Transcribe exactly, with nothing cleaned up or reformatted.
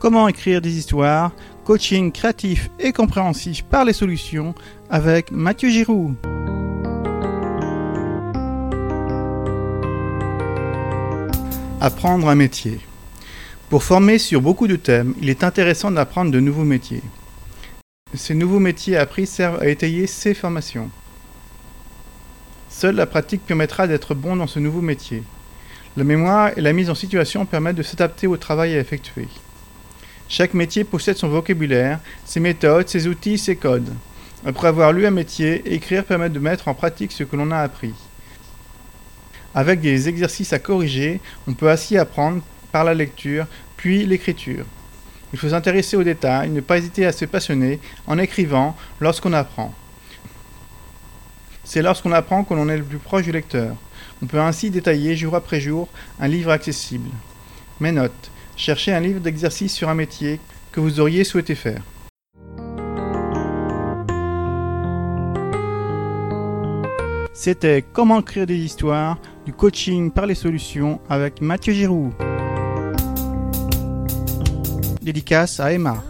Comment écrire des histoires, coaching créatif et compréhensif par les solutions avec Mathieu Giroux. Apprendre un métier. Pour former sur beaucoup de thèmes, il est intéressant d'apprendre de nouveaux métiers. Ces nouveaux métiers appris servent à étayer ces formations. Seule la pratique permettra d'être bon dans ce nouveau métier. La mémoire et la mise en situation permettent de s'adapter au travail à effectuer. Chaque métier possède son vocabulaire, ses méthodes, ses outils, ses codes. Après avoir lu un métier, écrire permet de mettre en pratique ce que l'on a appris. Avec des exercices à corriger, on peut ainsi apprendre par la lecture, puis l'écriture. Il faut s'intéresser aux détails, ne pas hésiter à se passionner en écrivant lorsqu'on apprend. C'est lorsqu'on apprend que l'on est le plus proche du lecteur. On peut ainsi détailler jour après jour un livre accessible. Mes notes. Cherchez un livre d'exercice sur un métier que vous auriez souhaité faire. C'était Comment écrire des histoires, du coaching par les solutions avec Mathieu Giroux. Dédicace à Emma.